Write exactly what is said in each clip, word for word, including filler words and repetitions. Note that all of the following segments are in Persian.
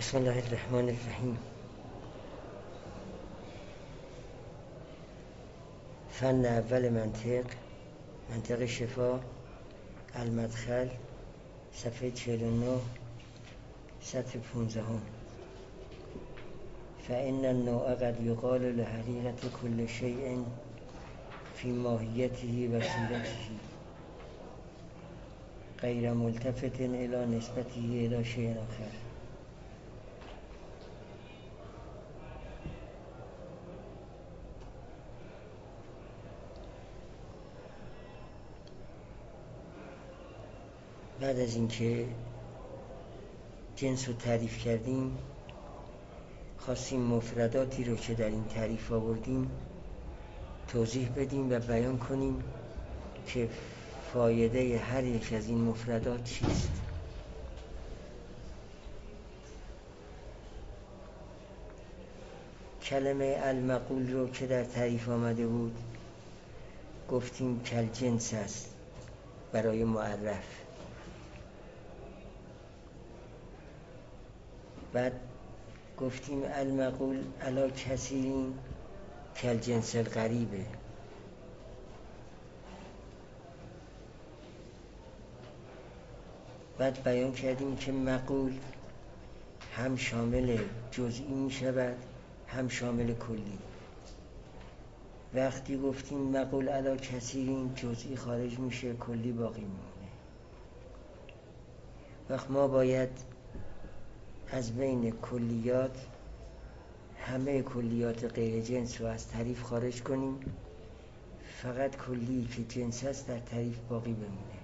بسم الله الرحمن الرحیم. فن اول منطق، منطق شفا، المدخل، صفحه چهل و نه، سطر پونزدهم. فإن النوع قد يقال لحقيقة كل شيء في ماهيته و صورته غیر ملتفت إلى نسبته إلى شيء آخر. بعد از اینکه جنس رو تعریف کردیم، خواستیم مفرداتی رو که در این تعریف آوردیم توضیح بدیم و بیان کنیم که فایده هر یک از این مفردات چیست. کلمه المقول رو که در تعریف آمده بود گفتیم کل جنس است برای معرف. بعد گفتیم المقول علی کثیرین کل جنس الغریبه. بعد بیان کردیم که مقول هم شامل جزئی می شود هم شامل کلی. وقتی گفتیم مقول علی کثیرین، جزئی خارج میشه، کلی باقی میمونه. وقت ما باید از بین کلیات همه کلیات غیر جنس رو از تعریف خارج کنیم، فقط کلی که جنس است در تعریف باقی بمونه.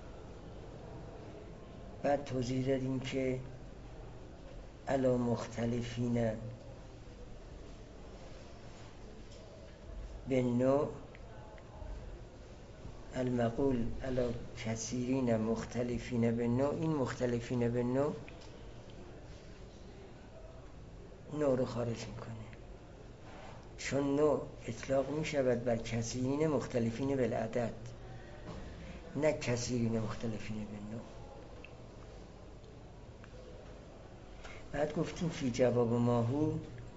بعد توضیح دادیم که علی مختلفین به نوع، المقول علی کثیرین مختلفین به نوع، این مختلفین به نوع نوع رو خارج میکنه، چون نوع اطلاق میشود بر کثیرین مختلفین بالعدد، نه کثیرین مختلفین به نوع. بعد گفتیم فی جواب ماهو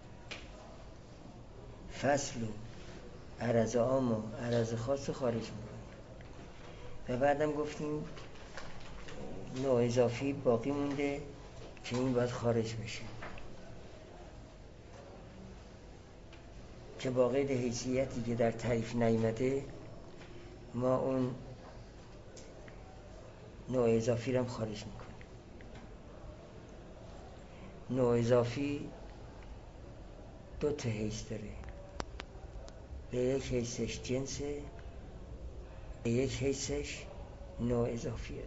فصل و عرض عام و عرض خاص رو خارج میکنه. و بعدم گفتیم نوع اضافی باقی مونده که این باید خارج بشه، که با قید حیثیتی که در تعریف نیامده ما اون نوع اضافی رو هم خارج میکنیم. نوع اضافی دو تا حیث داره، به یک حیثش جنسه، به یک حیثش نوع اضافیه.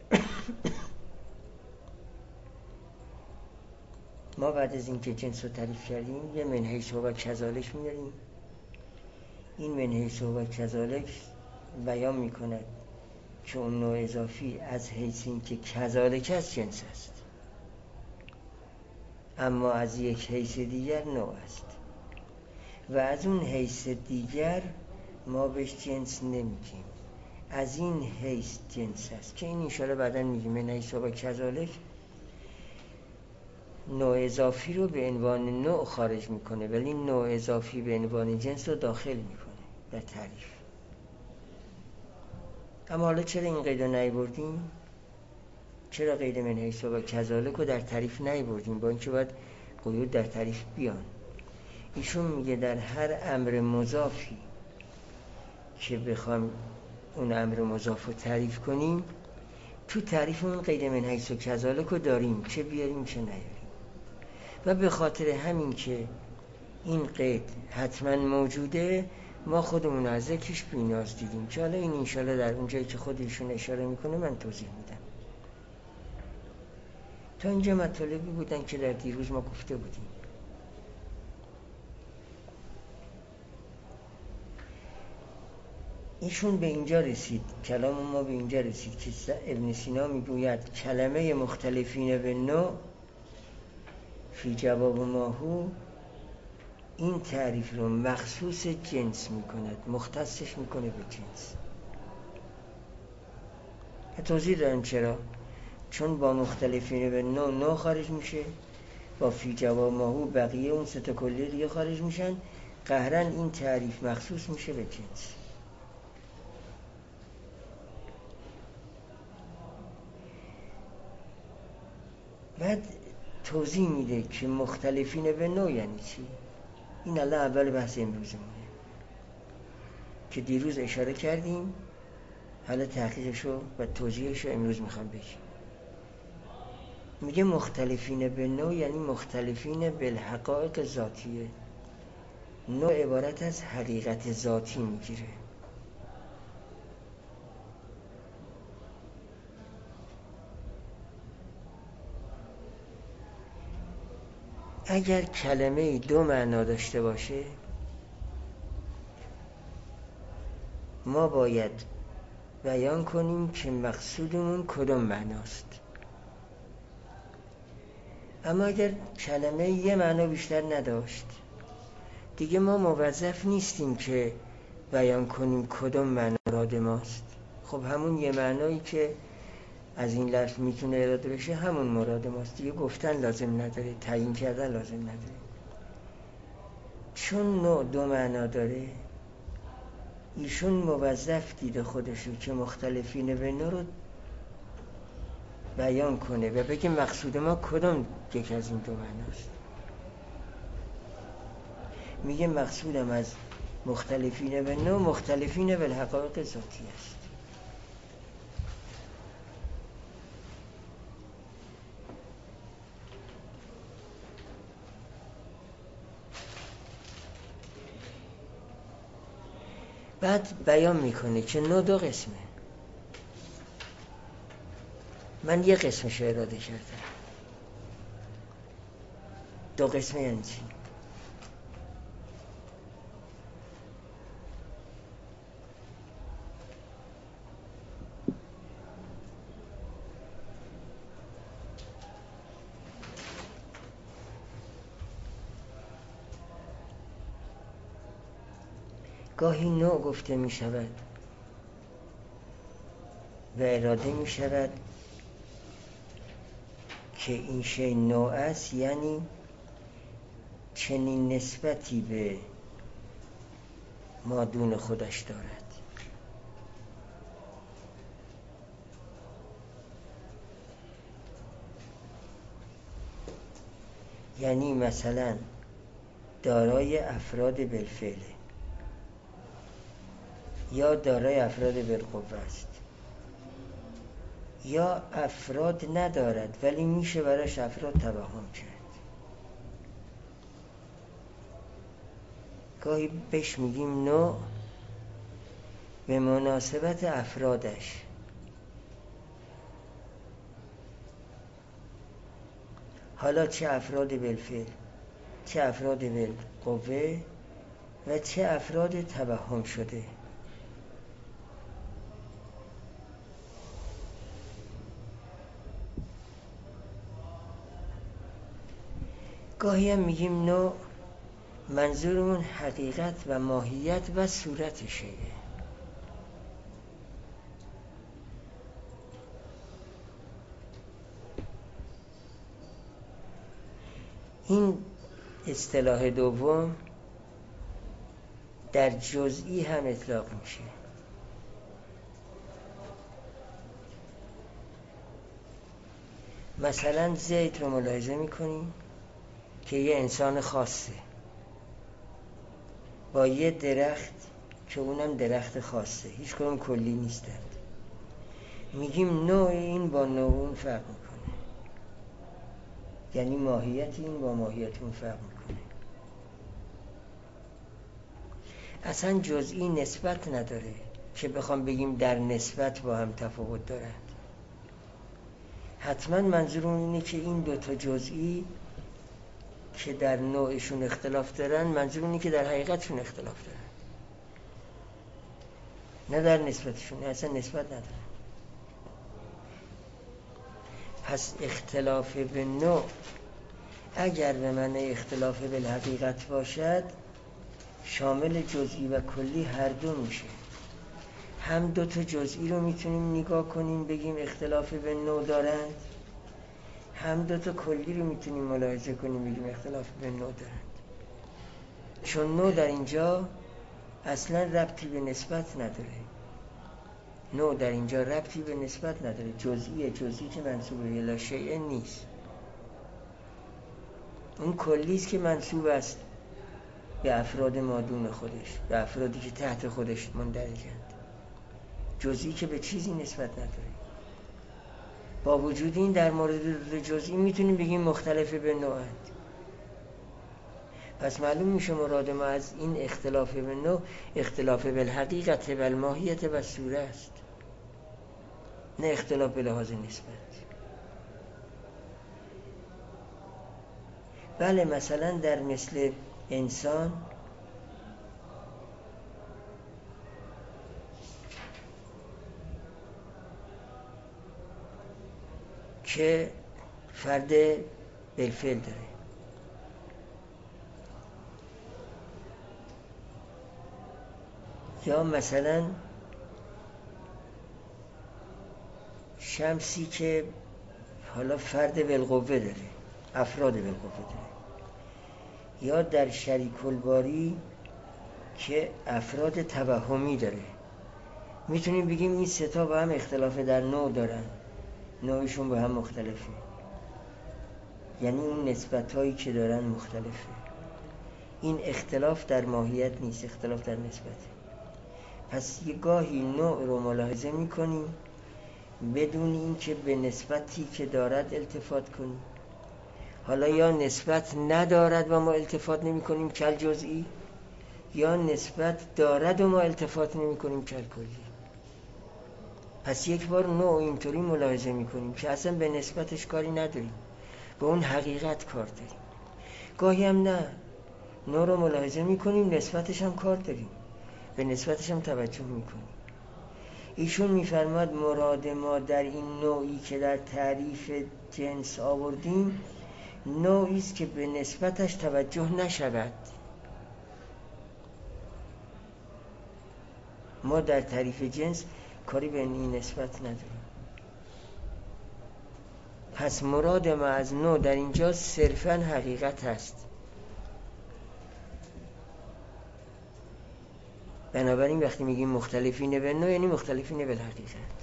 ما بعد از اینکه جنس رو تعریف کردیم یه من حیث و کذالک میاریم. این من حیث و کذالک بیان میکند که اون نوع اضافی از حیث این که کذالک از جنس است، اما از یک حیث دیگر نوع است و از اون حیث دیگر ما بهش جنس نمیگیم، از این حیث جنس است که این انشاءالله بعداً میگیم. من حیث و کذالک نوع اضافی رو به عنوان نوع خارج میکنه، ولی نوع اضافی به عنوان جنس رو داخل میکنه در تعریف. اما حالا چرا این قید رو نیاوردیم؟ چرا قید من حیث و کذالک رو در تعریف نیاوردیم با اینکه باید قیود در تعریف بیان؟ ایشون میگه در هر امر مضافی که بخوام اون امر مضاف رو تعریف کنیم، تو تعریفمون قید من حیث و کذالک رو داریم، چه بیاریم چه نیاریم. و به خاطر همین که این قید حتما موجوده ما خودمون از ذکرش بی‌نیاز دیدیم، که حالا این انشالله در اون جایی که خودشون اشاره میکنه من توضیح میدم. تا اینجا مطالبی بودن که در دیروز ما گفته بودیم. ایشون به اینجا رسید، کلام ما به اینجا رسید که ابن سینا میگوید کلمه مختلفین به نوع فی جواب ماهو این تعریف رو مخصوص جنس میکند، مختصش میکنه به جنس. توضیح دارم چرا؟ چون با مختلفین به نوع نوع خارج میشه با فی جواب ماهو بقیه اون سه تا کلیه دیگه خارج میشن، قهرا این تعریف مخصوص میشه به جنس. بعد توضیح میده که مختلفین به نوع یعنی چی. این الان اول بحث امروزمونه که دیروز اشاره کردیم، حالا تحقیقشو و توضیحشو امروز میخوام بگیم. میگه مختلفین به نوع یعنی مختلفین بالحقائق ذاتیه. نوع عبارت از حقیقت ذاتی میگیره. اگر کلمه دو معنا داشته باشه ما باید بیان کنیم که مقصودمون کدوم معناست. اما اگر کلمه یه معنا بیشتر نداشت دیگه ما موظف نیستیم که بیان کنیم کدوم معنا مراد ماست. خب همون یه معنایی که از این لفظ میتونه اراده بشه همون مراد ماست دیگه، گفتن لازم نداره، تعیین کردن لازم نداره. چون نوع دو معنا داره ایشون موظف دیده خودشو که مختلفین به نوع رو بیان کنه و بگه مقصود ما کدوم یک از این دو معناست. میگه مقصودم از مختلفین به نوع مختلفین بالحقائق ذاتی است. بعد بیان میکنه که نوع دو قسمه. من یه قسمش رو اراده کردم. دو قسمه یعنی چی؟ گاهی نوع گفته می شود و اراده می شود که این شی نوع است، یعنی چنین نسبتی به مادون خودش دارد. یعنی مثلا دارای افراد بالفعل یا دارای افراد بالقوه است، یا افراد ندارد ولی میشه براش افراد توهم کرد. گاهی بهش میگیم نوع به مناسبت افرادش. حالا چه افراد بالفعل، چه افراد بالقوه و چه افراد توهم شده. گاهی هم میگیم نوع منظورمون حقیقت و ماهیت و صورت شیء. این اصطلاح دوم در جزئی هم اطلاق میشه. مثلا زید رو ملاحظه میکنیم که یه انسان خاصه با یه درخت که اونم درخت خاصه، هیچ کدوم کلی نیستند. میگیم نوع این با نوع اون فرق میکنه، یعنی ماهیت این با ماهیت اون فرق میکنه. اصلا جزئی نسبت نداره که بخوام بگیم در نسبت با هم تفاوت دارند. حتما منظورون اینه که این دوتا جزئی که در نوعشون اختلاف دارن منظور اینه که در حقیقتشون اختلاف دارن، نه در نسبتشون، اصلا نسبت ندارن. پس اختلاف به نوع اگر به معنی اختلاف بالحقیقت باشد شامل جزئی و کلی هر دو میشه. هم دو تا جزئی رو میتونیم نگاه کنیم بگیم اختلاف به نوع دارند، هم دو تا کلی رو میتونیم ملاحظه کنیم بگیم اختلاف به نوع دارند، چون نوع در اینجا اصلا ربطی به نسبت نداره. نوع در اینجا ربطی به نسبت نداره، جزئی جزئی که منسوب الی شیء نیست. اون کلی است که منسوب است به افراد مادون خودش، به افرادی که تحت خودش مندرجند، جزئی که به چیزی نسبت نداره. با وجود این در مورد جزئی میتونیم بگیم مختلف به نوعند. پس معلوم میشه مراد ما از این اختلاف به نوع اختلاف بالحقیقت و الماهیت و صوره است، نه اختلاف به لحاظ نسبت. بله مثلا در مثل انسان که فرد بالفعل داره، یا مثلا شمسی که حالا فرد بالقوه داره، افراد بالقوه داره، یا در شریک الباری که افراد توهمی داره. میتونیم بگیم این سه تا با هم اختلاف در نوع دارن، نوعشون با هم مختلفه، یعنی اون نسبت هایی که دارن مختلفه. این اختلاف در ماهیت نیست، اختلاف در نسبته. پس یه گاهی نوع رو ملاحظه میکنیم بدون این که به نسبتی که دارد التفات کنیم. حالا یا نسبت ندارد و ما التفات نمی کنیم کل جزئی، یا نسبت دارد و ما التفات نمی کنیم کل کلی. پس یک بار نوع اینطوری ملاحظه می کنیم که اصلا به نسبتش کاری نداریم، به اون حقیقت کار داریم. گاهی هم نه، نوع رو ملاحظه می کنیم نسبتش هم کار داریم، به نسبتش هم توجه می کنیم. ایشون می‌فرماد مراد ما در این نوعی که در تعریف جنس آوردیم نوعی است که به نسبتش توجه نشود. ما در تعریف جنس کاری به این نسبت نداریم. پس مراد ما از نوع در اینجا صرفاً حقیقت است. بنابراین وقتی میگیم مختلفین به نوع یعنی مختلفین به حقیقت.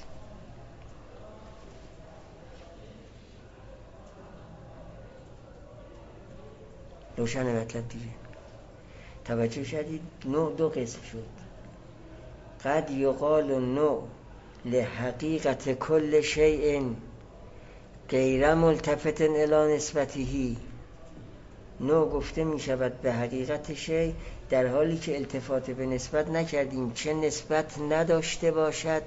روشن مطلب دیگه. توجه شدید نوع دو قسم شد. قد یقال النوع لحقیقت کل شیء غیر ملتفت الی نسبته. نوع گفته می شود به حقیقت شیء در حالی که التفات به نسبت نکردیم، چه نسبت نداشته باشد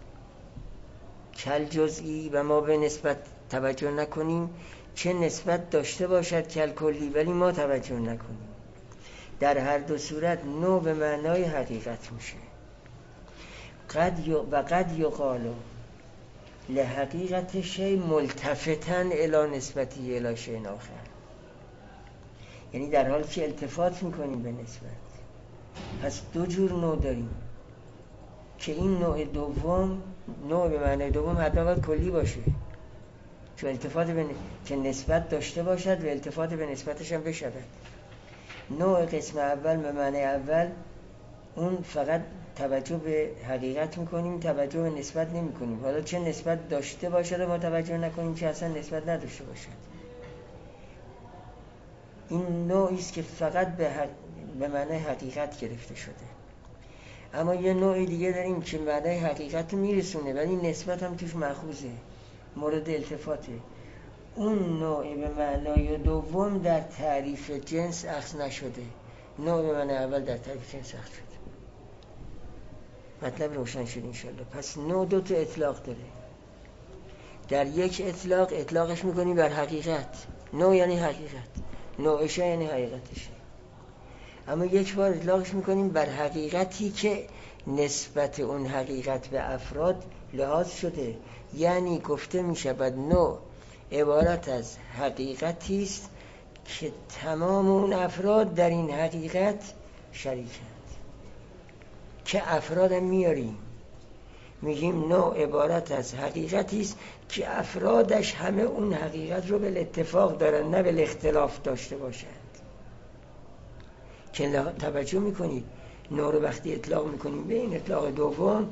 کل جزئی و ما به نسبت توجه نکنیم، چه نسبت داشته باشد کل کلی ولی ما توجه نکنیم. در هر دو صورت نوع به معنای حقیقت میشه. قد و قد یقال لحقیقت شیء ملتفتا الی نسبتی الی شیء آخر، یعنی در حالی که التفات میکنیم به نسبت. پس دو جور نوع داریم که این نوع دوم، نوع به معنای دوم حتما باید کلی باشه، چون التفات به که نسبت داشته باشد و التفات به نسبتش هم بشود. نوع قسم اول به معنای اول اون فقط توجه به حقیقت میکنیم، توجه به نسبت نمی کنیم. حالا چه نسبت داشته باشد و ما توجه نکنیم، چه اصلا نسبت نداشته باشد. این نوعی است که فقط به, حق... به معنای حقیقت گرفته شده. اما یه نوع دیگه داریم که معنای حقیقت رو میرسونه ولی نسبت هم توش مأخوذه، مورد التفاته. اون نوع به معنای دوم در تعریف جنس اخذ نشده، نوع به معنای اول در تعریف جنس اخذ شده. مطلب روشن شد انشالله. پس نوع دو تا اطلاق داره. در یک اطلاق اطلاقش میکنیم بر حقیقت، نوع یعنی حقیقت، نوعشه یعنی حقیقتشه. اما یک بار اطلاقش میکنیم بر حقیقتی که نسبت اون حقیقت به افراد لحاظ شده، یعنی گفته میشود نوع عبارت از حقیقتی است که تمام اون افراد در این حقیقت شریکند. که افرادم میاریم میگیم نوع عبارت از حقیقتی است که افرادش همه اون حقیقت رو به اتفاق دارن، نه به اختلاف داشته باشند. که توجه میکنید نوع رو وقتی اطلاق میکنیم به این اطلاق دوم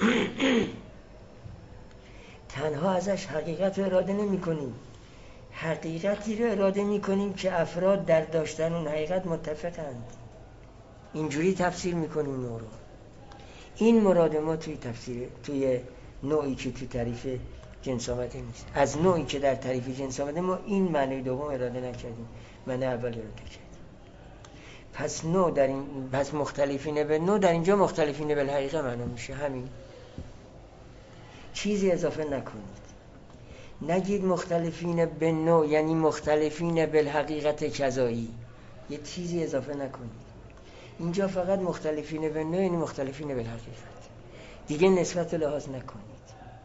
تنها ازش حقیقت رو اراده نمی کنیم، حقیقتی رو اراده می کنیم که افراد در داشتن اون حقیقت متفقند. اینجوری تفسیر می کنیم نوع رو. این مراد ما توی تفسیر، توی نوعی که توی تعریف جنس آمده نیست. از نوعی که در تعریف جنس آمده ما این معنی دوم اراده نکردیم، معنی اول اراده کردیم. پس نوع در این، پس مختلفین به نوع در اینجا مختلفین به الحقیقه معنا میشه. همین، چیزی اضافه نکنید. نگید مختلفین به نوع یعنی مختلفین بالحقیقت کذایی، یه چیزی اضافه نکنید. اینجا فقط مختلفین به نوع یعنی مختلفین بالحقیقت، دیگه نسبت لحاظ نکنید.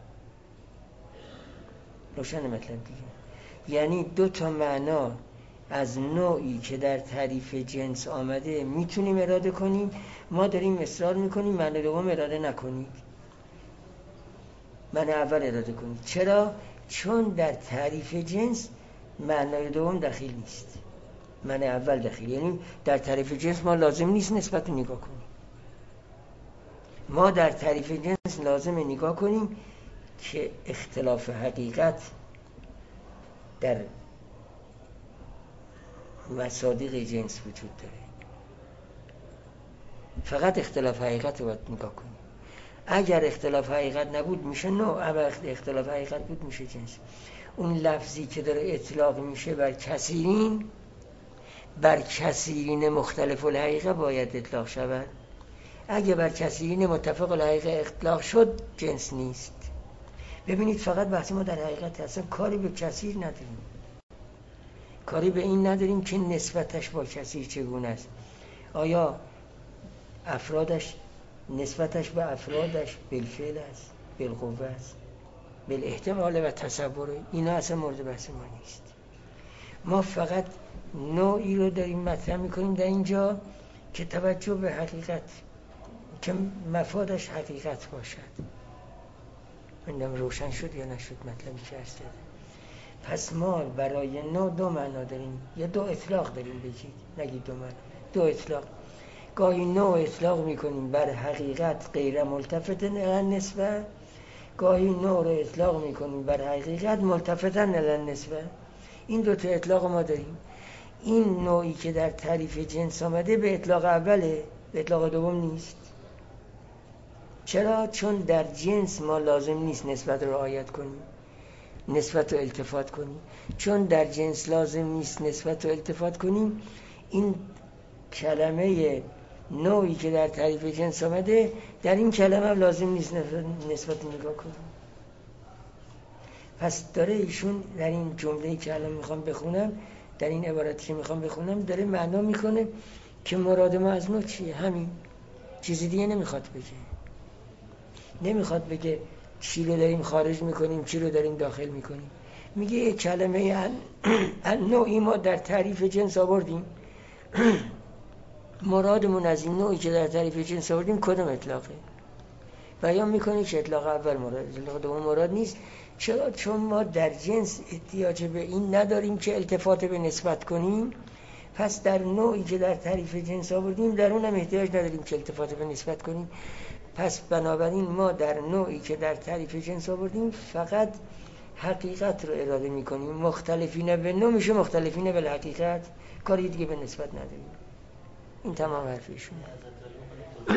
روشن مطلب دیگه؟ یعنی دو تا معنا از نوعی که در تعریف جنس آمده میتونیم اراده کنیم. ما داریم اصرار میکنیم معنی دوم اراده نکنید، معنی اول اراده کنید. چرا؟ چون در تعریف جنس معنی دوم دخیل نیست، معنی اول دخیل. یعنی در تعریف جنس ما لازم نیست نسبت رو نگاه کنیم. ما در تعریف جنس لازم نگاه کنیم که اختلاف حقیقت در مصادیق جنس وجود داره. فقط اختلاف حقیقت رو باید نگاه کنیم. اگر اختلاف حقیقت نبود میشه نوع، اگر اختلاف حقیقت بود میشه جنس. اون لفظی که داره اطلاق میشه بر کثیرین، بر کثیرین مختلف الحقیقه باید اطلاق شود. اگه بر کثیرین متفق الحقیقه اطلاق شد جنس نیست. ببینید فقط بحث ما در حقیقت اصلا کاری به کثیر نداریم، کاری به این نداریم که نسبتش با کثیر چگونه است. آیا افرادش نسبتش به افرادش بالفعل است، بالقوه است، بالاحتمال و تصور، اینا اصلا مورد بحث ما نیست. ما فقط نوعی رو داریم مطرح میکنیم در اینجا که توجه به حقیقت، که مفادش حقیقت باشد. ببینم روشن شد یا نشد مطلبی که عرض کردم. پس ما برای نوع دو معنا داریم، یا دو اطلاق داریم، بگید نگید دو معنا، دو اطلاق. گاهی نوع اطلاق میکنیم بر حقیقت غیر ملتفت النسبه، گاهی نوع رو اطلاق میکنیم بر حقیقت ملتفتن النسبه. این دو تا اطلاق ما داریم. این نوعی که در تعریف جنس آمده به اطلاق اوله، به اطلاق دوم نیست. چرا؟ چون در جنس ما لازم نیست نسبت رو رعایت کنیم، نسبت رو التفات کنیم. چون در جنس لازم نیست نسبت رو التفات کنیم، این کلمه نوعی که در تعریف جنس آمده در این کلمه لازم نیست نسبت نگاه کنیم. پس داره ایشون در این جمله‌ای که الان میخوام بخونم، در این عبارتی که میخوام بخونم، داره معنا میکنه که مراد ما از نوع چیه. همین، چیزی دیگه نمیخواد بگه. نمیخواد بگه چی رو داریم خارج میکنیم، چی رو داریم داخل میکنیم. میگه یک کلمه ان نوعی ما در تعریف جنس آوردیم، مرادمون از این نوعی که در تعریف جنس آوردیم کدوم اطلاقه؟ بیان میکنه که اطلاق اول مراد، اطلاق دوم مراد نیست. چرا؟ چون ما در جنس احتیاج به این نداریم که التفات به نسبت کنیم. پس در نوعی که در تعریف جنس آوردیم در اونم احتیاج نداریم که التفات به نسبت کنیم. پس بنابراین ما در نوعی که در تعریف جنس آوردیم فقط حقیقت رو اراده میکنیم. مختلفین به نوع میشه مختلفین به حقیقت، کاری دیگه به نسبت نداریم. این تمام حرفیشون. در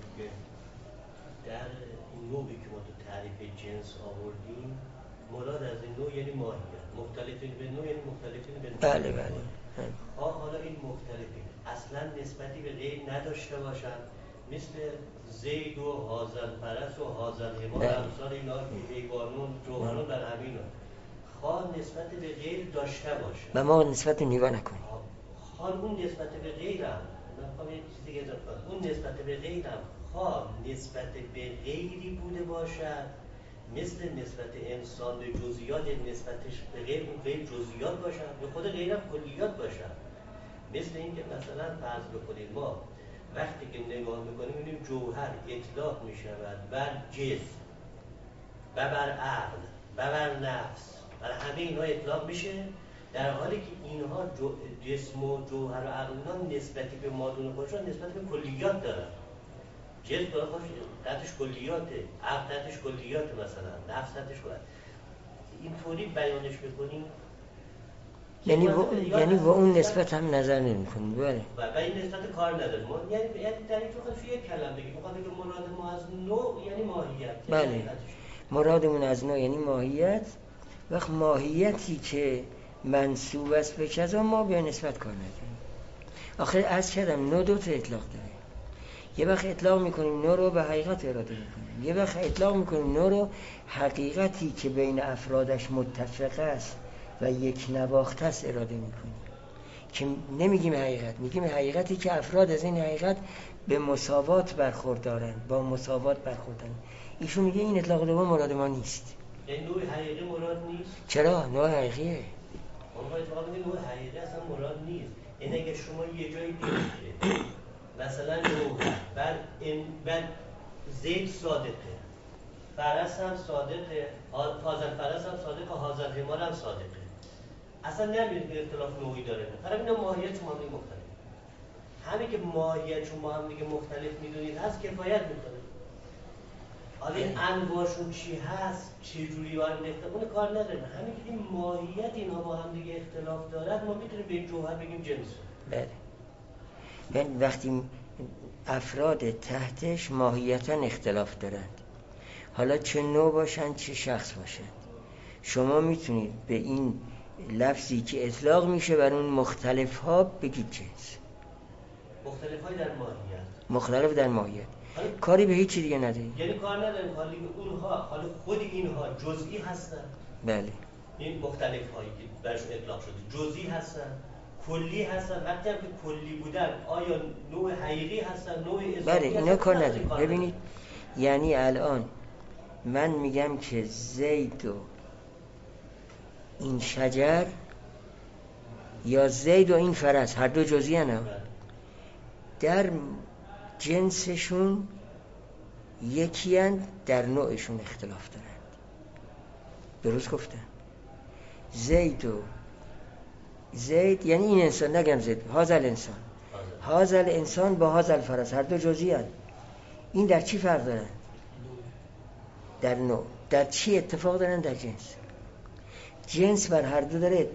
این نوعی که ما تو تعریف جنس آوردیم، مراد از این نوع یعنی ماهیت، مختلفین به نوع یعنی مختلفین به نوع. بله بله. آه حالا این مختلفین اصلا نسبتی به غیر نداشته باشن، مثل زید و هازل فرس و هازل حمار، امثال اینا که حیوانون جوهرون در همین خواه نسبت به غیر داشته باشه و ما نسبت رو نگاه نکنیم. خواه اون نسبت به غیرم، من یه چیز دیگه اضافه کنم، اون نسبت به غیرم خواه نسبت به غیری بوده باشد، مثل نسبت انسان به جزئیات نسبتش به غیر اون غیر جزئیات باشد، به خود غیرم کلیات باشد. مثل این که مثلا فرض بکنید ما وقتی که نگاه میکنیم میبینیم جوهر اطلاق میشود بر جسم، و بر عقل و بر نفس، بر همه اینها اطلاق میشه، در حالی که اینها جسم و جوهر و عقل اینا نسبتی به مادون خودشون نسبت به کلیات دارن. جسم داره خودش تحتش کلیاته، عقل تحتش کلیاته، مثلا نفس تحتش کلیاته. اینطوری بیانش بکنیم یعنی با یعنی با اون نسبت هم نظر نمی‌کنیم. بله. و این نسبت کار نداره. ما یعنی یعنی در این تو یک کلمه بگیم می‌خواد بگه مراد ما از نوع یعنی ماهیت. بله. مرادمون از نوع یعنی ماهیت. وقت ماهیتی که منسوب است به کذا ما به نسبت کار نداریم. آخر از کردم نوع دو تا اطلاق داره. یه وقت اطلاق می‌کنیم نوع رو به حقیقت اراده می‌کنیم. یه وقت اطلاق می‌کنیم نوع رو حقیقتی که بین افرادش متفق است و یک نواخت است اراده می‌کنیم. که نمیگیم حقیقت، میگیم حقیقتی که افراد از این حقیقت به مساوات برخوردارن، با مساوات برخوردن. ایشون میگه این اطلاق دوم مراد ما نیست. یعنی نوع حقیقی مراد نیست؟ چرا؟ نوع حقیقیه. اون باید واقعا میگه نوع حقیقی اصلا مراد نیست. یعنی اگه شما یه جایی دیدید مثلا جوهر بعد این بعد زید صادقه، فرس هم صادقه، فاضل فرس هم صادقه، حاضر حمار هم صادقه، اصلا نمیدونید که اختلاف نوعی داره. فقط اینا ماهیت شما هم دیگه مختلف. همین که ماهیت شما هم دیگه مختلف میدونید هست کفایت میکنه. حالا این انواعشون چی هست، چه جوری وارد اختلاف کار نداره. همین که این ماهیت اینها با هم دیگه اختلاف دارد ما میتونیم به این جوهر بگیم جنس. بله. یعنی وقتی افراد تحتش ماهیتاً اختلاف دارند، حالا چه نوع باشند چه شخص باشند، شما میتونید به این لفظی که اطلاق میشه بر اون مختلف ها بگید جنس. مختلف های در ماهیت. مختلف در ماهیت. کاری به هیچ چیز دیگه نداریم. یعنی کار نداریم حالی که اونها حالا خود اینها جزئی هستن. بله. این مختلف هایی که برشون اطلاق شده جزئی هستن، کلی هستن. وقتی هم که کلی بودن آیا نوع حقیقی هستن، نوع اضافی بله هستن؟ اینا کار نداریم. ببینید یعنی الان من میگم که زید و این شجر یا زید و این فرس هر دو جزئی هستن، در جنسشون یکی هستند، در نوعشون اختلاف دارند. درست گفتم. زید و زید یعنی این انسان، نگم زید، هازل انسان، هازل انسان با هازل فرس هر دو جزئی هستند. این در چی فرق دارن؟ در نوع. در چی اتفاق دارن؟ در جنس. جنس بر هر دو داره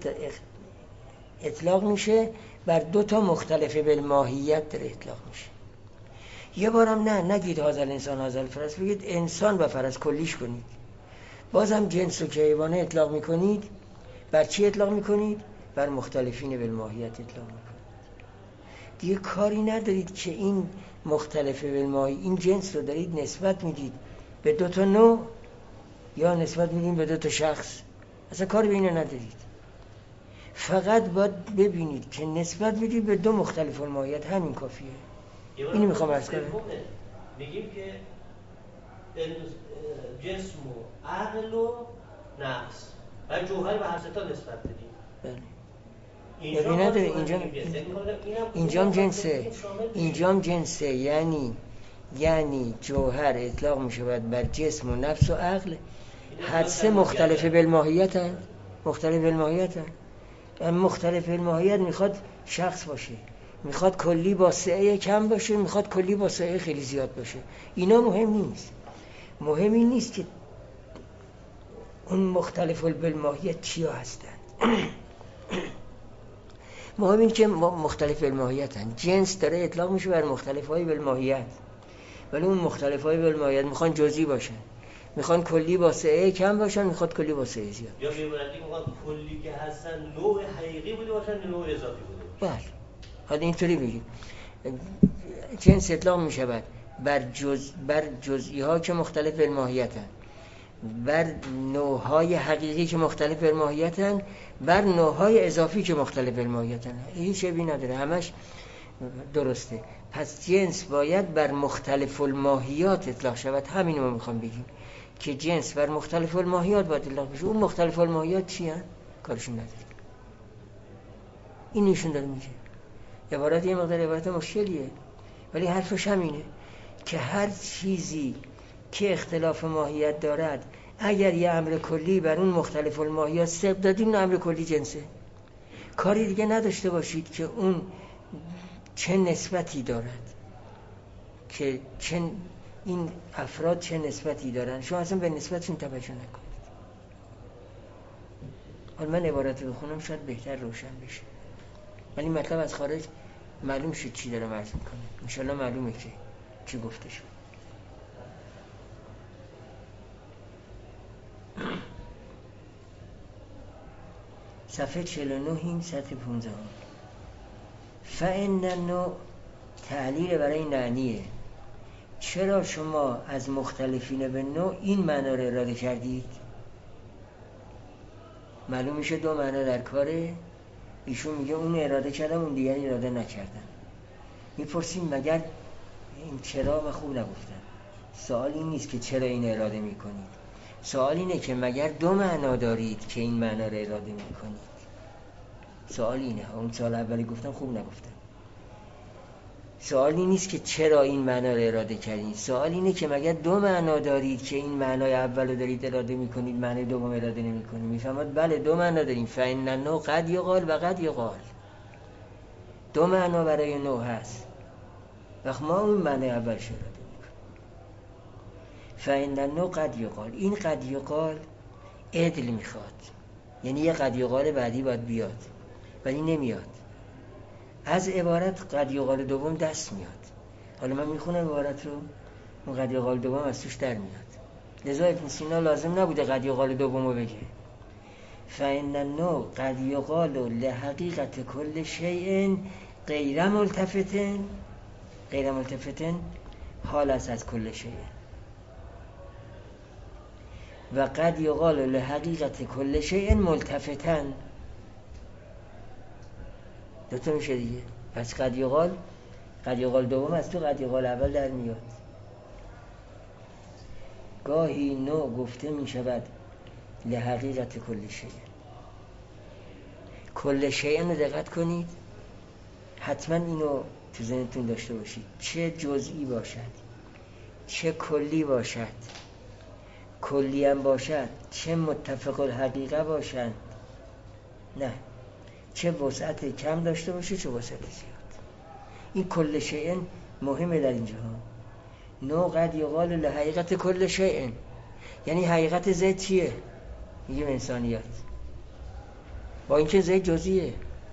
اطلاق میشه، بر دو تا مختلف بالماهیت داره اطلاق میشه. یه بارم نه نگید هازل انسان هازل فرس، بگید انسان و فرس کلیش کنید. بازم جنس رو که حیوانه اطلاق میکنید بر چی اطلاق میکنید؟ بر مختلفین بالماهیت اطلاق میکنید. دیگه کاری ندارید که این مختلف بالماهیت این جنس رو دارید نسبت میدید به دو تا نوع یا نسبت میدید به دو تا شخص. اصلا کاری به اینو ندارید. فقط باید ببینید که نسبت میدید به دو مختلف الماهیت، همین کافیه. اینو میخوام عرض کنم. میگیم که جسم و عقل و نفس و جوهر به هر سه تا نسبت بدیم. بله. اینجا نداره اینجا اینجام جنسه. اینجام جنسه یعنی یعنی جوهر اطلاق میشه بر جسم و نفس و عقل، هر سه مختلف بالماهیت هستند. مختلف بالماهیت هستند. مختلف الماهیت میخواد شخص باشه، میخواد کلی با سعه کم باشه، میخواد کلی با سعه خیلی زیاد باشه. اینا مهم نیست. مهم این نیست که اون مختلف بالماهیت چیا هستن. مهم این که مختلف بالماهیت هستن. جنس داره اطلاق میشه بر مختلف های بالماهیت، ولی اون مختلف های بالماهیت میخوان جزئی باشن، میخوان کلی با سعه کم باشن، میخواد کلی با سعه زیاد. یا میبرندی میخواد کلی که هستن نوع حقیقی بوده باشن، نوع اضافی بوده باشن. بله. حالا اینطوری بگیم جنس اطلاق میشه بر بر جز بر جزئی ها که مختلف بالماهیتن، بر نوع های حقیقی که مختلف بالماهیتن، بر نوع های اضافی که مختلف بالماهیتن. هیچ عیبی نداره، همش درسته. پس جنس باید بر مختلف الماهیات اطلاق شود. همین ما میخوام بگیم که جنس بر مختلف الماهیات باید اطلاق بشه. اون مختلف الماهیات چی هست؟ کارشون نداره. این ایشون داره میگه. عبارت یه مقدار عبارت مشکلیه، ولی حرفش همینه که هر چیزی که اختلاف ماهیت دارد اگر یه امر کلی بر اون مختلف الماهیات سبب دادیم، اون امر کلی جنسه. کاری دیگه نداشته باشید که اون چه نسبتی دارد، که چه این افراد چه نسبتی دارن، شما اصلا به نسبتشون توجه نکنید. حالا من عبارت رو بخونم شاید بهتر روشن بشه، ولی مطلب از خارج معلوم شد چی داره عرض میکنه. انشالله معلومه که چی گفته شد. صفحه چهل و نه این سطح پونزده. فإن النوع تعلیل برای نعنیه. چرا شما از مختلفین به نوع این معنا رو اراده کردید؟ معلوم میشه دو معنا در کاره. ایشون میگه اون اراده کردم، اون دیگری اراده نکردم. میپرسیم مگر این چرا و خوب نگفتم. سوال این نیست که چرا این اراده میکنید، سوال اینه که مگر دو معنا دارید که این معنا رو اراده میکنید. سوال اینه. اون سوال اولی گفتم خوب نگفتم. سوال این نیست که چرا این معنا رو اراده کردید، سوال اینه که مگر دو معنا دارید که این معنای اول رو دارید اراده میکنید، معنای دوم اراده نمیکنید. میفهمید؟ بله دو معنا داریم. فإن النوع قد یقال و قد یقال. دو معنا برای نوع هست، وقت ما اون معنای اولش اراده میکنیم. فإن النوع قد یقال. این قد یقال عدل میخواد، یعنی یه قد یقال بعدی باید بیاد ولی نمیاد. از عبارت قد یقال دوم دست میاد. حالا من میخونم عبارت رو، اون قد یقال دوم از توش در میاد. لذا ابن سینا لازم نبوده قد یقال دوم رو بگه. فإن النوع قد یقال لحقیقت کل شیء غیر ملتفتن. غیر ملتفتن حال است از کل شیء. و قد یقال لحقیقت کل شیء ملتفتن. دوتا میشه دیگه. پس قد یقال، قد یقال دوم از تو قد یقال اول در میاد. گاهی نوع گفته میشود لحقیقت کل شیء. کل شیء رو دقت کنید، حتما اینو تو ذهنتون داشته باشید. چه جزئی باشد، چه کلی باشد، کلی هم باشد، چه متفق الحقیقه باشند، نه چه وسعت کم داشته باشه چه وسعت زیاد. این کل شیء مهمه در اینجا. نوع قد یقال لحقیقت کل شیء، یعنی حقیقت زید چیه؟ میگیم انسانیت، با اینکه زید جزئیه.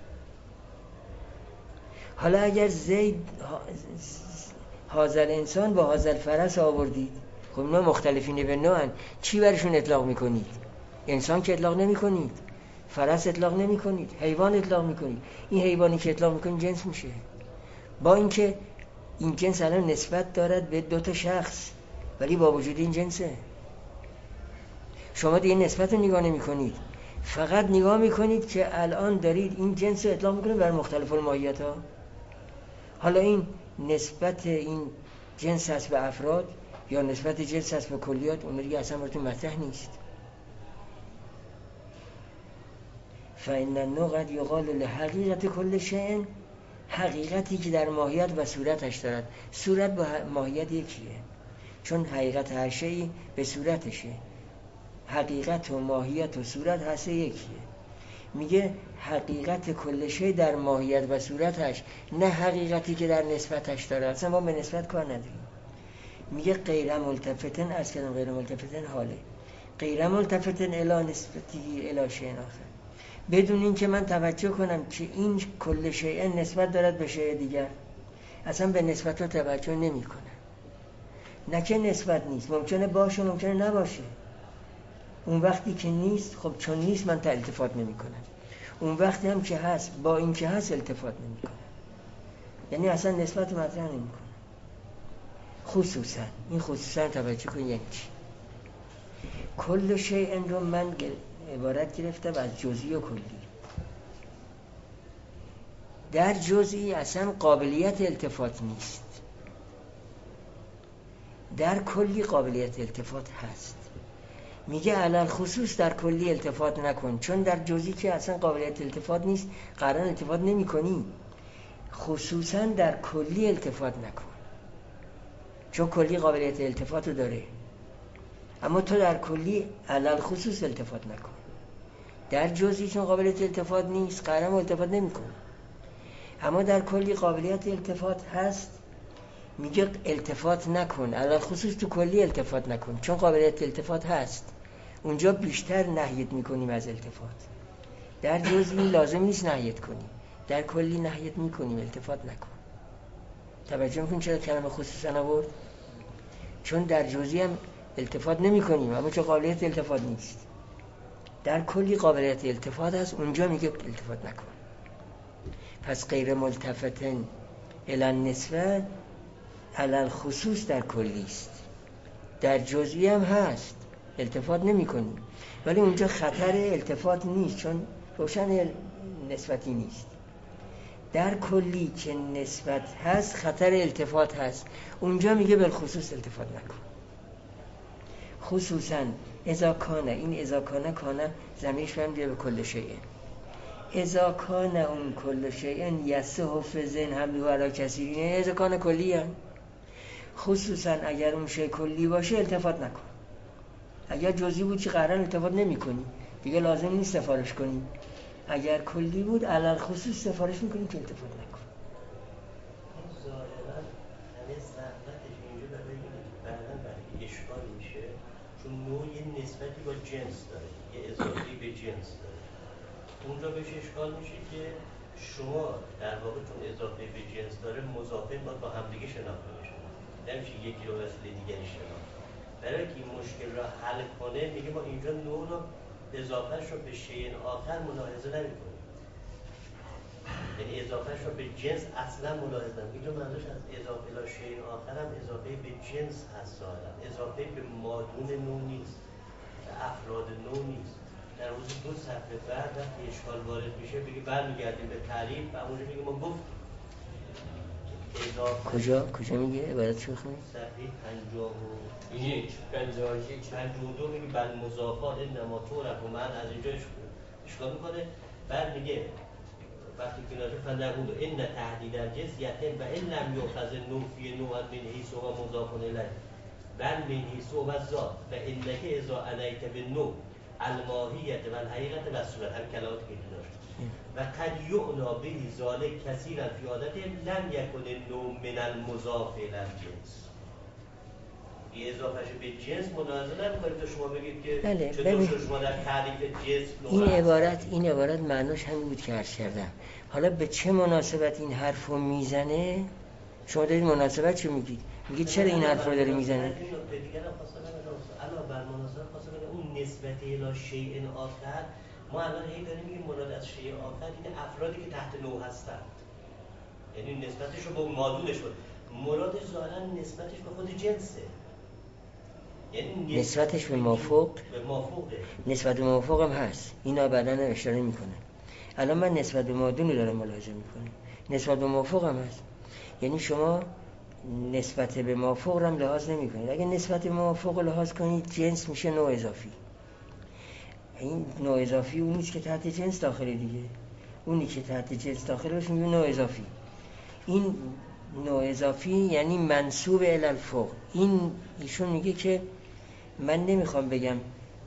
حالا اگر زید حاضر انسان با حاضر فرس آوردید، خب اینا مختلفین به نوعن، چی برشون اطلاق میکنید؟ انسان که اطلاق نمی کنید، فرس اطلاق نمی کنید، حیوان اطلاق میکنید. این حیوانی که اطلاق میکنید جنس میشه، با اینکه این جنس الان نسبت دارد به دو تا شخص، ولی با وجود این جنسه. شما دیگه نسبت رو نگاه نمی کنید، فقط نگاه میکنید که الان دارید این جنس رو اطلاق میکنید بر مختلف الماهیت ها. حالا این نسبت این جنس هست به افراد یا نسبت جنس هست به کلیات، اون دیگه اصلا براتون مطرح نیست. فإن النوع قد یقال لحقیقت کل شیء، حقیقتی که در ماهیت و صورتش دارد. صورت با ماهیت یکیه، چون حقیقت هر شیء به صورتشه. حقیقت و ماهیت و صورت هست یکیه. میگه حقیقت کل شیء در ماهیت و صورتش، نه حقیقتی که در نسبتش داره. اصلا ما به نسبت کار نداریم. میگه غیر ملتفتن، از کلمه غیر ملتفتن حاله، غیر ملتفتن الی نسبتی الی شیء آخر، بدون این که من توجه کنم که این کل شیء نسبت دارد به شیء دیگر. اصلا به نسبت رو توجه نمی کنم. نه که نسبت نیست، ممکنه باشه ممکنه نباشه. اون وقتی که نیست، خب چون نیست من تا التفات نمی کنم. اون وقتی هم که هست، با این که هست التفات نمی کنم. یعنی اصلا نسبت مطرح نمی کنم. خصوصا این خصوصا توجه کن یعنی چی. کل شیء رو من عبارت گرفتم از جزئی و کلی. در جزئی اصلا قابلیت التفات نیست، در کلی قابلیت التفات هست. میگه علل خصوص در کلی التفات نکن، چون در جزئی که اصلا قابلیت التفات نیست قرار التفات نمی کنی. خصوصا در کلی التفات نکن، چون کلی قابلیت التفات رو داره. اما تو در کلی علل خصوص التفات نکن. در جزئی چون قابلیت التفات نیست قرارم التفات نمی‌کنه، اما در کلی قابلیت التفات هست، میگه التفات نکن، علل خصوص تو کلی التفات نکن، چون قابلیت التفات هست اونجا بیشتر نهیت میکنیم از التفات. در جزئی لازم نیست نهیت کنیم، در کلی نهیت میکنیم التفات نکن. توجه میکنیم چرا کلمه خصوصا آورد؟ چون در جزئی هم التفات نمی کنیم اما چون قابلیت التفات نیست. در کلی قابلیت التفات هست، اونجا میگه التفات نکن. پس غیر ملتفتن الی النسبه علی الخصوص در کلی است، در جزئی هم هست التفات نمی کنیم، ولی اونجا خطر التفات نیست چون روشن نسبتی نیست. در کلی که نسبت هست خطر التفات هست، اونجا میگه بالخصوص التفات نکن. خصوصا اذا کانه، این اذا کانه کانه ضمیرش برمیگرده به کل شیء. اذا کانه اون کل شیء یصح فی ذهن حمله علی کثیرین، اذا کانه کلی هم. خصوصا اگر اون شیء کلی باشه التفات نکن. اگر جزئی بود که قرار التفات نمی کنی دیگه لازم نیست سفارش کنی، اگر کلی بود علل خصوص سفارش میکنیم که التفات نکن. ظاهرا همه زحمتش اینجا برای بعدا برای اشکال میشه، چون نوع یه نسبتی با جنس داره، یه اضافه‌ای به جنس داره. اونجا بهش اشکال میشه که شما در واقع چون اضافه به جنس داره مضافه باید با همدیگه شناخته بشه، نمیشه یکی رو وسیله دیگری شناخت. برای که این مشکل را حل کنه میگه ما اینجا نوع رو اضافهش رو به شیء آخر ملاحظه نمی‌کنیم، یعنی اضافهش رو به جنس اصلا ملاحظه نمی‌کنیم. اینجا منظورش از اضافه الی شیء آخر هم اضافه به جنس هست، ظاهرا اضافه به مادون نوع نیست، به افراد نوع نیست. در روز دو صفحه بعد وقتی اشکال وارد میشه بگه برمیگردیم به تعریف و اونجا میگه ما گفت کجا کجا میگه عبارت چی بخونیم؟ صفحه پنجاه و یک پنجاه و یک پنجاه و دو میگه بل مضافات انما تعرف و من از اینجا اشکال میکنه. بعد میگه وقتی که ناجه فندقون ان تهدید الجنس یتم و ان لم یؤخذ النوع فی نوع من حیث و مضاف الیه بل من حیث و ذات و انک اذا انیت بالنوع الماهیت و الحقیقت و صورت، هم کلمات که داشت و قد یعنا به ذالک کثیرا فی عادت لم یکن النوع من المضاف الی الجنس. یه اضافهش به جنس ملاحظه نمی‌کنید تا شما بگید که بله، چطور شما در تعریف جنس این عبارت این عبارت معناش همین بود که عرض کردم. حالا به چه مناسبت این حرفو میزنه؟ شما دارید مناسبت چه میگید؟ میگید چرا این حرف رو داره میزنه؟ این نکته دیگه هم خواستم بگم، علاوه بر مناسبت خواستم بگم اون نسبت الی شیء آخر، ما الان هی داریم میگیم مراد از شیء آخر این افرادی که تحت نوع هستن، یعنی نسبتش رو با مادونش بود. مرادش ظاهرا نسبتش به خود جنسه، یعنی نسبتش به مافوق به مافوقه. نسبت به مافوق هم هست، اینا بعداً اشاره میکنه. الان من نسبت به مادون رو دارم ملاحظه میکنم، نسبت به مافوق هم هست. یعنی شما نسبت به مافوق رو هم لحاظ نمی کنید. اگه نسبت به مافوق لحاظ کنید جنس میشه نوع اضافی. این نوع اضافی اون نیست که تحت جنس داخله دیگه، اونی که تحت جنس داخله باشه میگه نوع اضافی. این نوع اضافی یعنی منسوب الی الفوق. این ایشون میگه که من نمیخوام بگم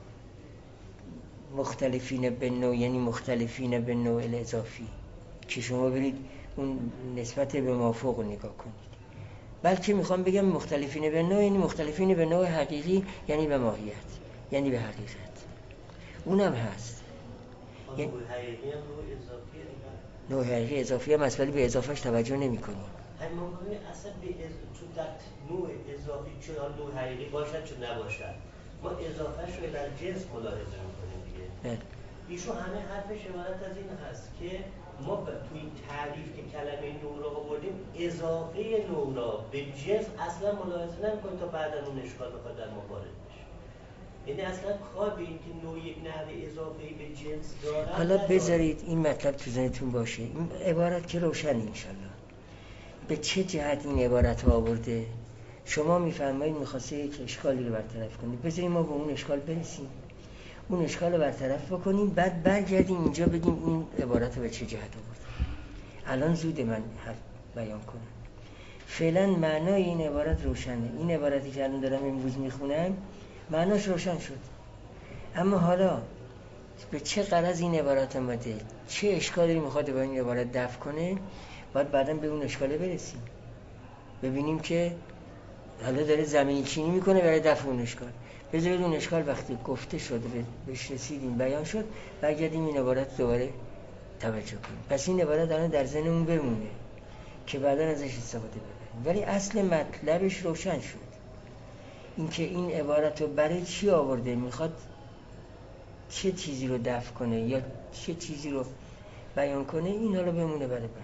مختلفین به نوع یعنی مختلفین به نوع الاضافی که شما برید اون نسبت به مافوق رو نگاه کنید، بلکه میخوام بگم مختلفین به نوع یعنی مختلفین به نوع حقیقی، یعنی به ماهیت، یعنی به حقیقت. اونم هست. یعنی نوع حقیقی هم نوع اضافیه دیگه. نوع حقیقی اضافی هم اصلا به اضافهش توجه نمی کنیم. همین موقعی اصلا به از... چون در نوع اضافی چه نوع حقیقی باشد چه نباشد ما اضافهش رو در جنس ملاحظه میکنیم دیگه. بله. ایشون همه حرفش عبارت از این هست که ما تو این تعریف که کلمه نوع را آوردیم اضافه نوع را به جنس اصلا ملاحظه نمی‌کنیم تا بعدا اون اشکال بخواد در ما وارد بشه. یعنی اصلا کار به این که نوع یک نحوه اضافه به جنس دارد. حالا بذارید این مطلب تو ذهنتون باشه. این عبارت که روشن انشالله. به چه جهت این عبارت ها آورده؟ شما میفرمایید می‌خواسته یک اشکالی رو برطرف کنید. بذارید ما به اون اشکال برسیم. اون اشکال رو برطرف بکنیم، بعد برگردیم اینجا بگیم این عبارت رو به چه جهت آورده. الان زود من حرف بیان کنم. فعلا معنای این عبارت روشنه. این عبارتی که الان دارم امروز میخونم معناش روشن شد. اما حالا به چه غرض این عبارت آمده، چه اشکالی میخواد با این عبارت دفع کنه، باید بعداً به اون اشکاله برسیم، ببینیم که حالا داره زمین چینی میکنه برای دفع اون اشکال. بذارید اون اشکال وقتی گفته شد، بهش رسیدیم، بیان شد، برگردیم این عبارت دوباره توجه کنیم. پس این عبارت الان در ذهنمون بمونه که بعدا ازش استفاده بکنیم، ولی اصل مطلبش روشن شد. اینکه این عبارت رو برای چی آورده، میخواد چه چیزی رو دفع کنه یا چه چیزی رو بیان کنه، این حالا بمونه برای بعد.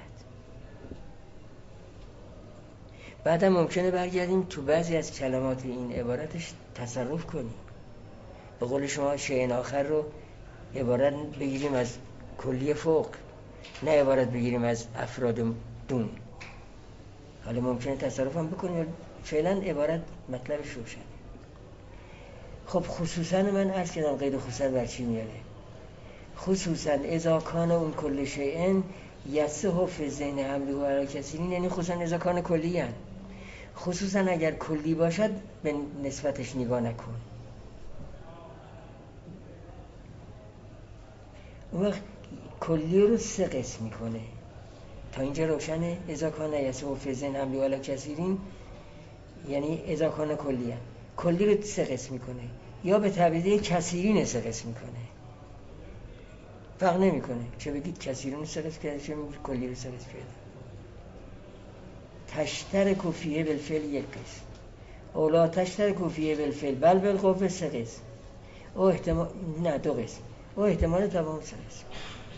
بعدم ممکنه برگردیم تو بعضی از کلمات این عبارتش تصرف کنیم. به قول شما شیء آخر رو عبارت بگیریم از کلی فوق، نه عبارت بگیریم از افراد دون. حالا ممکنه تصرف هم بکنیم، فعلا عبارت مطلبش روشنه. خب خصوصا من عرض کردم قید خصوصا بر چی میاره. خصوصا اذا کان اون کل شیء یصح فی ذهن حمله علی کثیرین، یعنی خصوصا اذا کان کلی هن. خصوصا اگر کلی باشد به نسبتش نگاه نکن. اون وقت کلی رو سه قسم میکنه. تا اینجا روشنه؟ اذا کان یصح فی ذهن حمله علی کثیرین یعنی اذا کان کلی هن. کلی رو سه قسم میکنه، یا به تعبیر کثیرین سه قسم میکنه. فرق نمیکنه چه بگید کثیرین سه قسم کرده، چه بگید کلی رو سه قسم کرده. تشترک فیه بالفعل یک قسم، او لا تشترک فیه بالفعل بل بالقوه سه قسم، او احتمال نه دو قسم، او احتمال توهم سه قسم.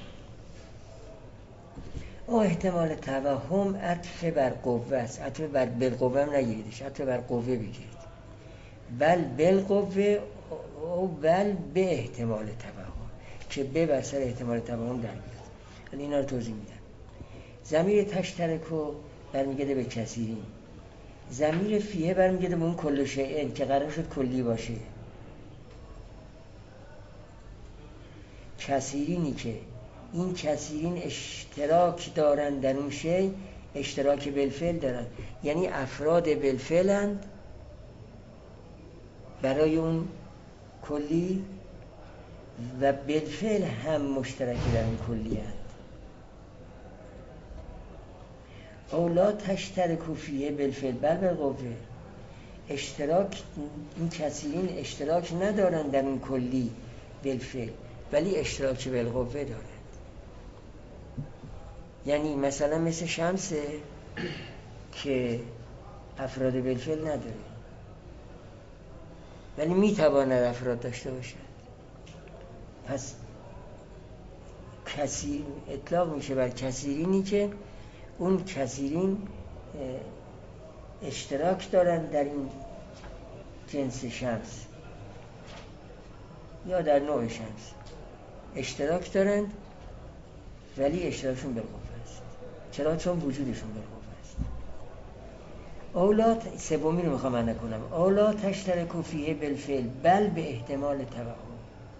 او احتمال توهم عطف بر قوه است، عطف بر بالقوه هم نگیریدش، عطف بر قوه بگیرید. بل بالقوه او بل به احتمال توهم، که به بر سر احتمال توهم در میاد. حالا اینا رو توضیح میدم. ضمیر تشترکو برمیگرده به کثیرین، ضمیر فیه برمیگرده به اون کل شیء که قرار شد کلی باشه. کثیرینی که این کثیرین اشتراک دارن در اون شیء، اشتراک بالفعل دارن، یعنی افراد بالفعلند برای اون کلی و بالفعل هم مشترکی در اون کلی هست. او لا تشترک فیه بالفعل بل بالقوه، اشتراک این کثیرین اشتراک ندارن در اون کلی بالفعل، ولی اشتراک بالقوه دارن. یعنی مثلا مثل شمسه که افراد بالفعل نداره ولی میتواند افراد داشته باشد. پس کثیر اطلاق میشه بر کثیرینی که اون کثیرین اشتراک دارن در این جنس شمس یا در نوع شمس، اشتراک دارن ولی اشتراکشون بالقوه است. چرا؟ چون وجودشون بالقوه است. اولا سومی رو میخوام من نکنم، اولا تشترک فیه بالفعل بل به احتمال توهم،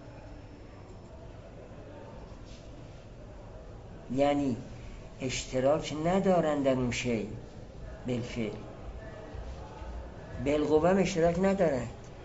یعنی اشتراک ندارن در اون شیء بالفعل، بالقوه هم اشتراک ندارن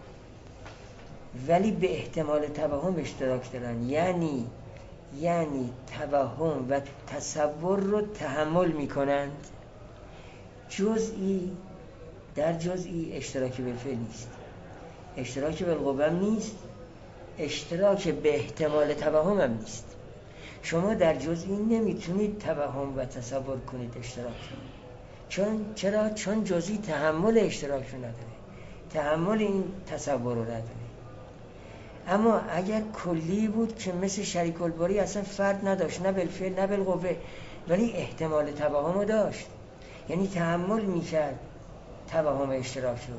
ولی به احتمال توهم اشتراک دارن، یعنی یعنی توهم و تصور رو تحمل میکنند. جزئی در جزئی اشتراک بالفعل نیست، اشتراک بالقوه هم نیست، اشتراک به احتمال توهم هم نیست. شما در جزئی نمیتونید توهم و تصور کنید اشتراک. چون چرا؟ چون جزئی تحمل اشتراک رو نداره، تحمل این تصور رو نداره. اما اگر کلی بود که مثل شریک الباری اصلا فرد نداشت، نه بالفعل نه بالقوه، ولی احتمال توهم رو داشت، یعنی تحمل میکرد توهم اشتراک رو،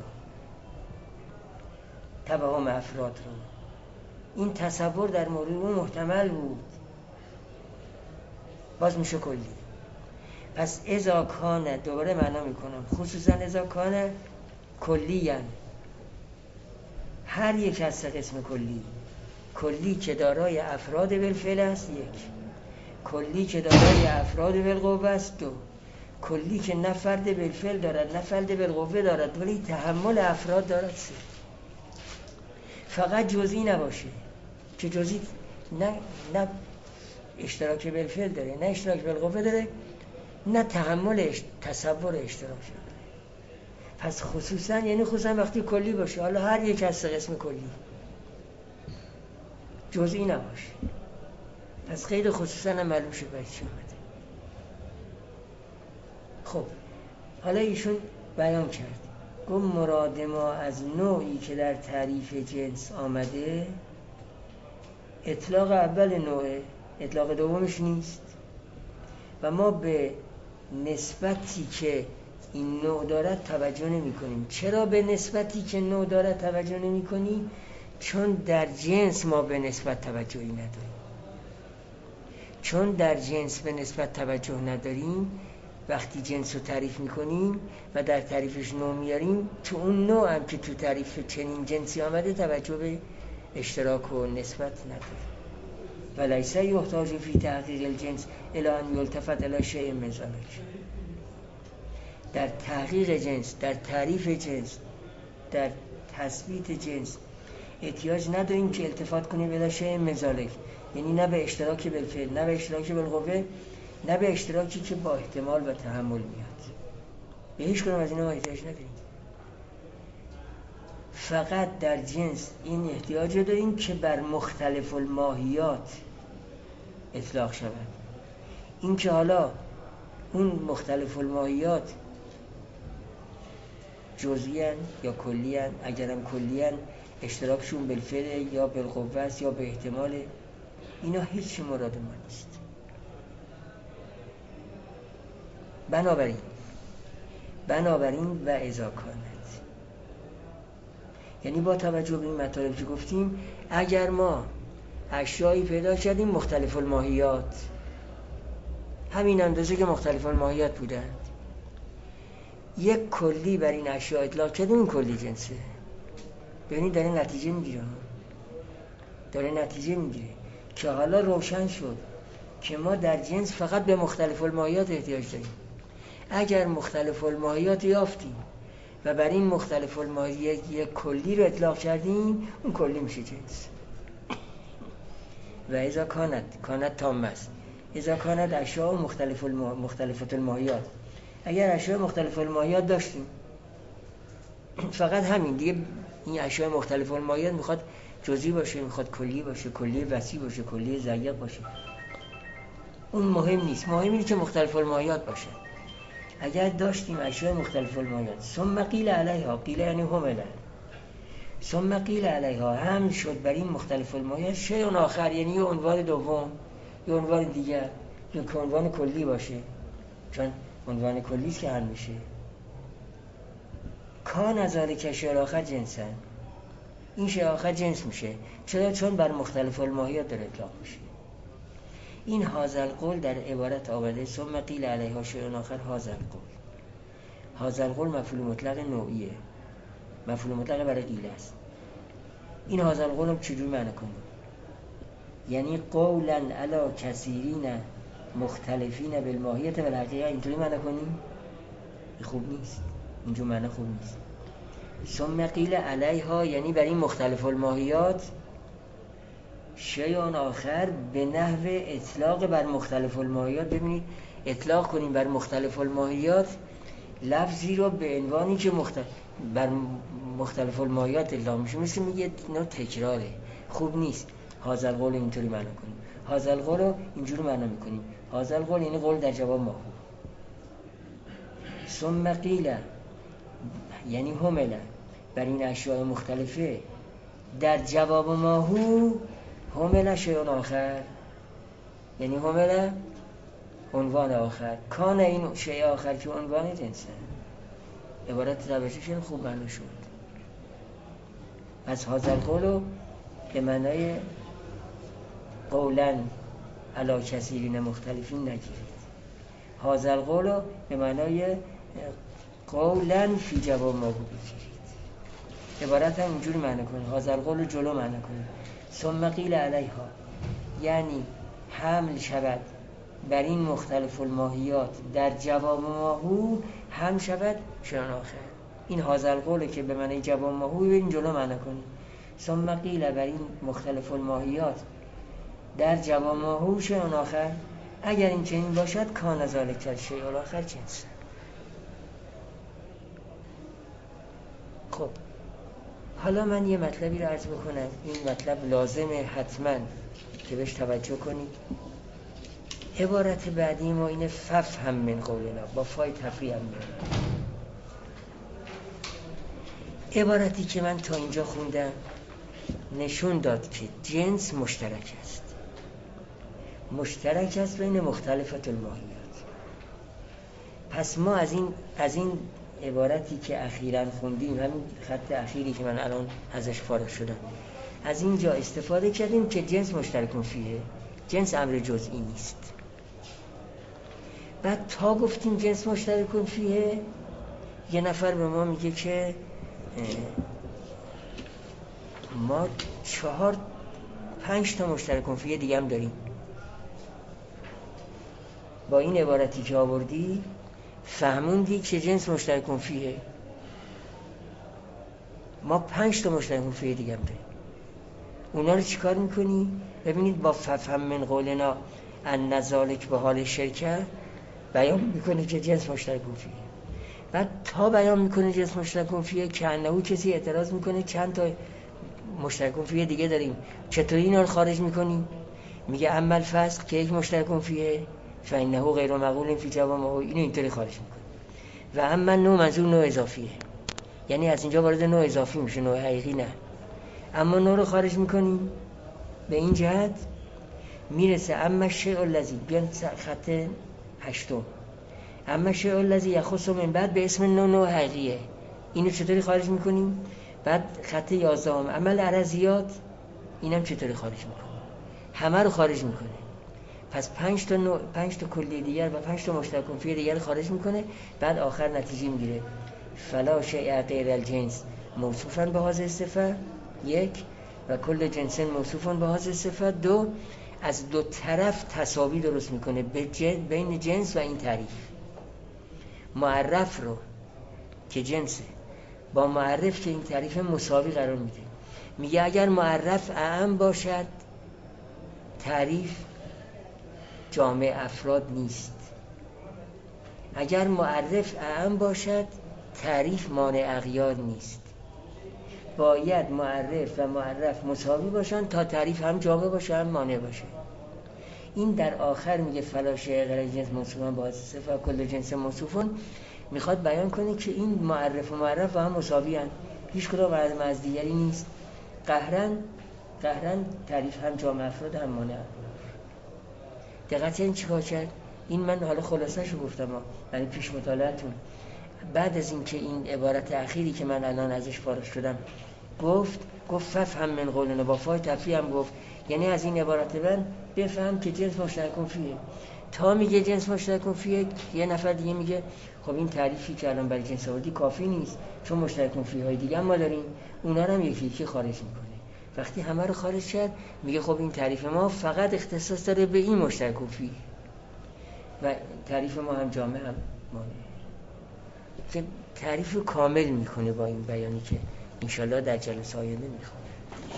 توهم افراد رو. این تصور در مورد اون محتمل بود، باز میشه کلی. پس اذا کان، دوباره معنا میکنم، خصوصا اذا کان کلی، یعنی هر یک از سه قسم کلی، کلی که دارای افراد بالفعل است یک، کلی که دارای افراد بالقوه است دو، کلی که نه فرد بالفعل دارد نه فرد بالقوه دارد ولی تحمل افراد دارد سه. فقط جزئی نباشه که جزئی نه نه اشتراک بالفعل داره، نه اشتراک بالقوه داره، نه تحمل تصور اشتراک داره. پس خصوصا یعنی خصوصا وقتی کلی باشه، حالا هر یک از سه قسم کلی، جزئی نباشه. پس غیر خصوصا هم معلوم شد باید چی اومده. خب حالا ایشون بیان کرد، گفت مراد ما از نوعی که در تعریف جنس آمده اطلاق اول نوعه، اطلاق دومش نیست و ما به نسبتی که این نوع دارد توجه نمی کنیم. چرا به نسبتی که نوع دارد توجه نمی کنیم؟ چون در جنس ما به نسبت توجهی نداریم. چون در جنس به نسبت توجه نداریم، وقتی جنس رو تعریف میکنیم و در تعریفش نوع میاریم، تو اون نوع هم که تو تعریف چنین جنسی آمده توجه به اشتراک و نسبت نداریم. ولیس یحتاج فی تحقیق الجنس الی ان یلتفت الی شیء من ذلک. در تحقیق جنس، در تعریف جنس، در تثبیت جنس احتیاج نداریم که التفات کنیم الی شیء من ذلک، یعنی نه به اشتراکی بالفعل، نه به اشتراکی بالقوه، نه به اشتراکی که با احتمال و تحمل میاد. به هیچ کدوم از اینا ما احتیاج نداریم. فقط در جنس این احتیاج داریم که بر مختلف الماهیات اطلاق شود. این که حالا اون مختلف الماهیات جزئی‌اند یا کلی‌اند، اگرم کلی‌اند اشتراکشون بالفعل یا بالقوه است یا به احتمال، اینا هیچ مراد ما نیست. بنابراین بنابراین و اذا کانت، یعنی با توجه به این مطالب که گفتیم، اگر ما اشیایی پیدا کردیم مختلف الماهیات، همین اندازه که مختلف الماهیات بودند، یک کلی بر این اشیا اطلاق کردیم، این کلی جنسه. ببینید داره نتیجه میگیره داره نتیجه میگیره که حالا روشن شد که ما در جنس فقط به مختلف الماهیات احتیاج داریم. اگر مختلف الماهیات یافتیم و بر این مختلف الماهیات یک کلی رو اطلاق کردیم، اون کلی میشه جنس. و اذا کانت کانت تامه است، اذا کانت اشیاء مختلف الما... مختلفت الماهیات، اگر اشیاء مختلف الماهیات داشتیم، فقط همین دیگه، این اشیاء مختلف الماهیات میخواد جزئی باشه، میخواد کلی باشه، کلی وسیع باشه، کلی ضیق باشه، اون مهم نیست. مهم اینه که مختلف الماهیات باشه. اگر داشتیم اشیاء مختلف الماهیات، ثم قیل علیها، قیل یعنی همله، ثم قیل علیها، هم شد بر این مختلف الماهیات شیء آخر، یعنی یه عنوان دوم، یه عنوان دیگر، یه عنوان کلی باشه، چون عنوان کلی است که هم میشه. کان از ذالک شیء آخر جنسن، این شیء آخر جنس میشه. چرا؟ چون بر مختلف الماهیات در اطلاق میشه. این هازل قول در عبارت آمده ثم قیل علیها شیء آخر، هازل قول، هازل قول مفعول مطلق نوعیه، مفعول مطلق برای قیل است. این هازل قول هم چجور معنی کنیم؟ یعنی قولا علی کثیرین مختلفین بالماهیت و الحقیقه، اینطوری معنی کنیم؟ خوب نیست، اینجور معنی خوب نیست. ثم قیل علیها یعنی بر این مختلف الماهیات شیء آخر به نحو اطلاق بر مختلف الماهیات. ببینید اطلاق کنیم بر مختلف الماهیات لفظی رو به عنوانی که مختلف بر مختلف الماهیات اطلاق میشه، مثل میگه نوع تکراره، خوب نیست. هازل قول اینطوری معنی کنیم، هازل قول رو اینجوری معنی میکنیم، هازل قول یعنی قول در جواب ماهو. ثم قیل یعنی همله، بر این اشیاء مختلفه در جواب ماهو، همله شیء آخر، یعنی همله عنوان آخر. کان این شیء آخر که عنوان جنسه. عبارت روششون خوب معنی شد. از هازل قولو به معنای قولاً علی کثیرین مختلفین نگیرید، هازل قولو به معنای قولاً فی جواب ما بگیرید. عبارت هم اینجوری معنی کنید، هازل قولو جلو معنی کنید. ثم قیل علیها یعنی حمل شود بر این مختلف الماهیات در جواب ماهو، هم شود شیء آخر. این هازل قوله که به معنی جواب ماهو ببین جلو معنی کنید. ثم قیل بر این مختلف الماهیات در جوامعهوش اون آخر اگر این چنین باشد کان ذالک الشیء الاخر جنس. خب حالا من یه مطلبی رو عرض بکنم، این مطلب لازمه حتما که بهش توجه کنید. عبارت بعدی ما اینه ففهم من قولنا، با فای تفریع هم میاد. عبارتی که من تا اینجا خوندم نشون داد که جنس مشترک است، مشترک است بین مختلفات الماهیات. پس ما از این از این عبارتی که اخیراً خوندیم، همین خط اخیری که من الان ازش فارغ شدم، از اینجا استفاده کردیم که جنس مشترک فیه، جنس امر جزئی نیست. بعد تا گفتیم جنس مشترک فیه، یه نفر به ما میگه که ما چهار پنج تا مشترک فیه دیگه هم داریم. با این عبارتی که آوردی فهموندی که جنس مشترک فیه، ما پنج تا مشترک فیه دیگه هم داریم. اونا رو چیکار میکنی؟ ببینید با ففهم من قولنا ان ذالک به حال شرکه بیان میکنه که جنس مشترک فیه. بعد تا بیان میکنه جنس مشترک فیه که انه کسی اعتراض میکنه چند تا مشترک فیه دیگه داریم، چطوری اینا رو خارج میکنیم؟ میگه اما الفسق که یک مشترک فیه فانه غیر مقبول فی جوامعه، اینو اینطوری خارج میکنه. و اما نوع منظور نوع اضافیه، یعنی از اینجا وارد نوع اضافی میشه، نوع حقیقی نه. اما نوع رو خارج میکنیم به این جهت میرسه اما شیء الذی، بیان خط هشتم، اما شیء الذی یخص من بعد به اسم نوع نوع حقیقیه، اینو چطوری خارج میکنیم؟ بعد خط یازدهم عمل عرضیات، اینم چطوری خارج میکنه؟ همه رو خارج میکنه. پس پنج تا نوع، پنج تا کلی دیگر و پنج تا مشترک فیه دیگر خارج میکنه. بعد آخر نتیجه میگیره فلا شیء غیر الجنس موصوفا به هذه الصفه، یک، و کل جنس موصوفا به هذه الصفه، دو، از دو طرف تساوی درست میکنه بین جنس و این تعریف. معرف رو که جنسه با معرف که این تعریف مساوی قرار میده. میگه اگر معرف اعم باشد تعریف جامع افراد نیست، اگر معرف اعم باشد تعریف مانع اغیار نیست. باید معرف و معرف مساوی باشن تا تعریف هم جامع باشه هم مانع باشه. این در آخر میگه فلا شیء غیر جنس موصوفن با صفه کل جنس موصوفن، میخواد بیان کنه که این معرف و معرف با هم مساوی هن، هیچ کدام از دیگری نیست. قهرن قهرن تعریف هم جامع افراد هم مانع. دقیقاً این چیکار کرد؟ این من حالا خلاصه‌شو گفتم ها، یعنی پیش مطالعه‌تون. بعد از این که این عبارت اخیری که من الان ازش فارغ شدم گفت گفت ففهم من قولنا، با فای تفریع هم گفت، یعنی از این عبارت من بفهم که جنس مشترک فیه. تا میگه جنس مشترک فیه، یه نفر دیگه میگه خب این تعریفی که الان برای جنس آوردی کافی نیست، چون مشترک فیه های دیگه هم ما داریم، اونا رو هم یکی یکی خارج میکنه. وقتی همه رو خارج کرد میگه خب این تعریف ما فقط اختصاص داره به این مشترک فیه و تعریف ما هم جامع هم مانع. که تعریف رو کامل میکنه با این بیانی که انشالله در جلسه آینده میخوام.